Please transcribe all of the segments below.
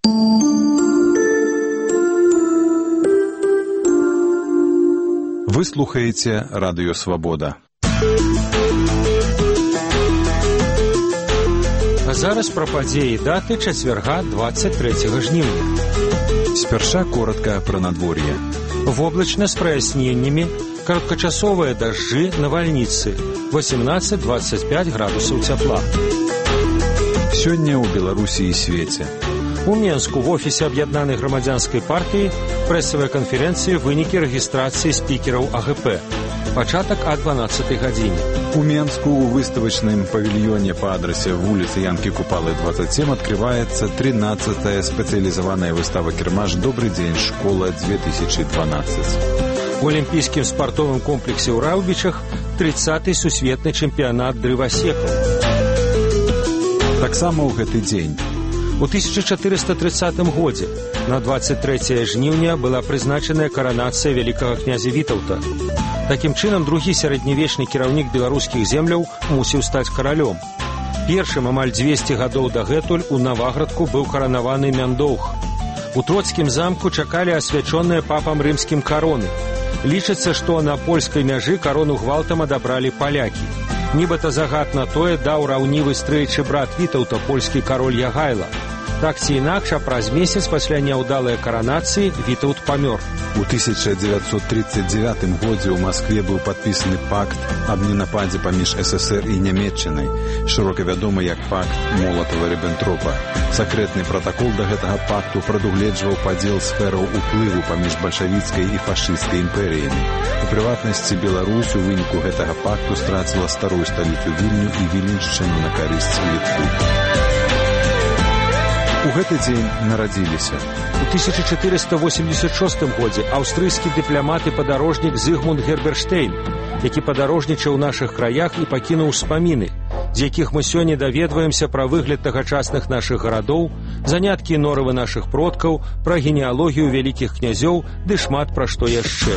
Вы слухаеце Радыё Свабода. А зараз пра падзеі даты чацвярга 23 жніўня. Спярша коротка пра надвор'е. Воблачна з праясненнямі, кароткачасовыя дажджы, навальніцы, 18-25 градусаў цяпла. Сёння ў Беларусі і свеце. У Менску в офісе Аб'яднанай грамадзянскай партыі прэсавая канферэнцыя вынікі рэгістрацыі спікераў АГП. Пачатак о 12 гадзіне. У Менску у выставачным павільёне па адрасе вуліцы Янкі Купалы, 27 открываецца 13-я спецыялізаваная выстава «Кірмаш. Добрый дзень, школа-2012». У алімпійскім спартовым комплексе ў Раўбічах 30-й сусветны чэмпіянат дрывасекаў. Таксама ў гэты дзень. У 1430 годзе на 23 жніўня была прызначаная каранацыя вялікага князя Вітаўта. Такім чынам, другі сярэднявечны кіраўнік беларускіх земляў мусіў стаць каралём. Першым амаль 200 гадоў дагэтуль у Наваградку быў каранаваны Мяндоўг. У Троцкім замку чакалі асвячоныя папам рымскім кароны. Лічыцца, што на польскай мяжы карону гвалтам адабралі палякі. Нібыта загад на тое даў раўнівы стрэйчы брат Вітаўта, польскі кароль Ягайла. Так ці інакш, праз месяц пасля няўдалай каранацыі Вітаўт памёр. У 1939 годзе ў Маскве быў падпісаны пакт аб ненападзе паміж СССР і Нямецчынай, шырока вядомы як пакт Молатава-Ріббентропа. Сакрэтны пратакол да гэтага пакту прадугледжваў падзел сфераў уплыву паміж бальшавіцкай і фашысцкай імперыямі. У прыватнасці, Беларусь у выніку гэтага пакту страціла старую сталіцу Вільню і Віленшчыну на карысць Літвы. У гэты дзень нарадзіліся. У 1486 годзе аўстрыйскі дыпламат і падарожнік Зігмунд Герберштейн, які падарожнічаў у нашых краях і пакінуў успаміны, з якіх мы сёння даведваемся пра выгляд тагачасных нашых гарадоў, заняткі і норавы нашых продкаў, пра генеалогію вялікіх князёў ды шмат пра што яшчэ.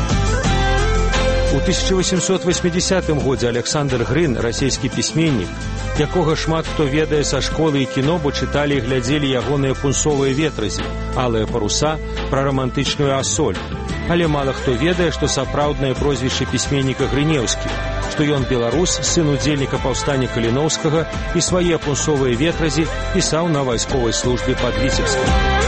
У 1880 годзе Александр Грын, расійскі пісьменнік, якога шмат хто ведае са школы і кіно, бо чыталі і глядзелі ягоныя пунсовыя ветразі, алыя паруса, пра рамантычную асоль. Але мала хто ведае, што сапраўднае прозвішча пісьменніка Грынеўскі, што ён беларус, сын удзельніка паўстання Каліноўскага і свае пунсовыя ветразі пісаў на вайсковай службе пад Віцебскім.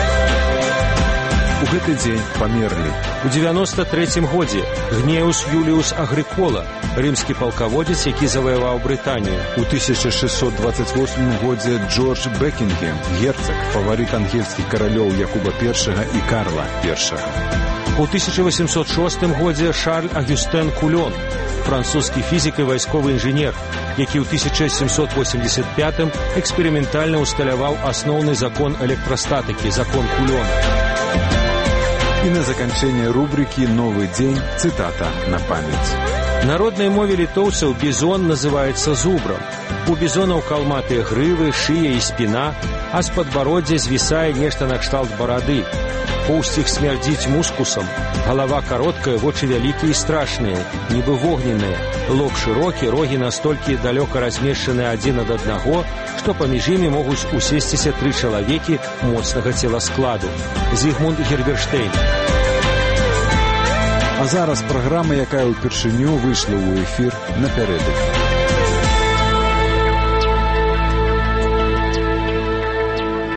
У гэты дзень памерлі. У 93 годзе Гнеус Юліус Агрикола, рымскі палкаводзец, які заваяваў Брытанію. У 1628 годзе Джордж Бекінгем, герцаг, фаварыт ангельскіх каралёў Якуба I і Карла I. У 1806 годзе Шарль Агюстен Кулён, французскі фізік і вайсковы інжынер, які ў 1785 эксперыментальна ўсталяваў асноўны закон электрастатыкі, закон Кулёна. І на заканчэнне рубрыкі «Новы дзень» цытата на памяць. На роднай мове літоўцаў бізон называецца зубрам. У бізонаў калматыя грывы, шыя і спіна, а з падбароддзя звісае нешта накшталт барады. Поўсць іх смярдзіць мускусам, галава кароткая, вочы вялікія і страшныя, нібы вогненныя, лоб шырокі, рогі настолькі далёка размешчаныя адзін ад аднаго, што паміж імі могуць усесціся 3 чалавекі моцнага целаскладу. Зігмунд Герберштейн. А зараз праграма, якая ўпершыню выйшла ў эфір напярэдадні.